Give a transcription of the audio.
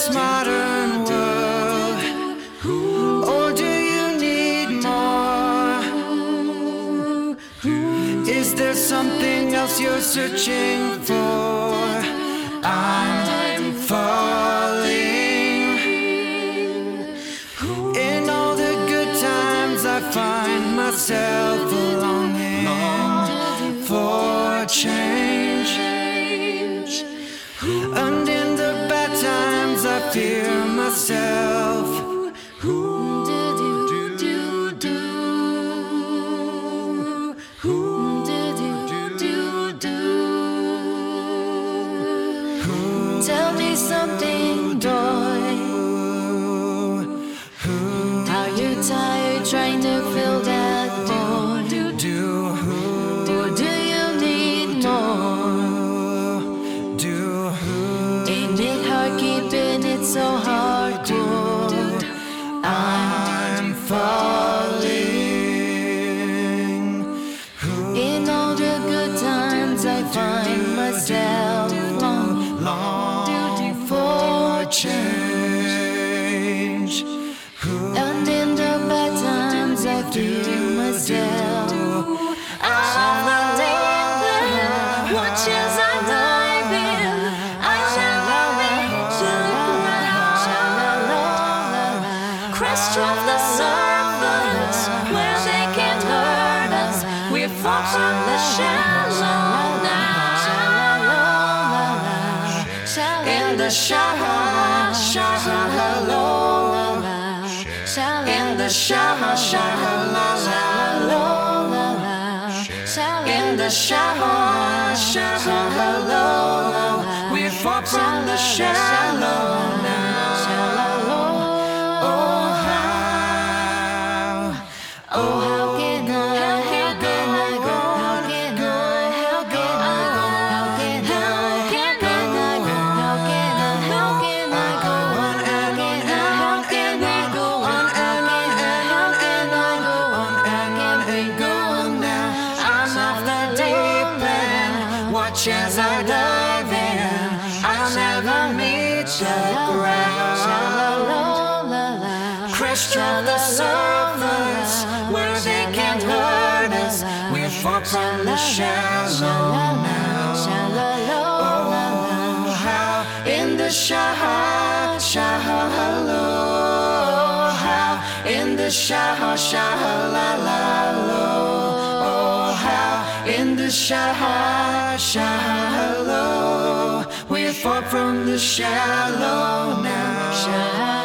this modern world, or do you need more? Is there something else you're searching for? I'm falling. In all the good times I find myself longing for change, and in the bad times I fear myself. Tell me something, boy. Are you tired trying to fill that void? Or do you need more? Ain't it hard keeping it so hardcore? I'm falling. In all the good times I find myself longing for change, and in the bad times I fear myself. I'm addicted, watches I dive in. I shall crest of the surface where they can't hurt us. We fall from the shallow now. In the shallow, in the shallow, in the shallow, we fall from the shallow now. Oh, how can I go on? How can I go on now? I'm off the deep end, watch as I dive in. I'll never meet the ground. Crest of the surface where they can't hurt us. We fall from the shallow now. Oh, how in the shallow, how in the shallow, oh, how in the shallow, we fall from the shallow now.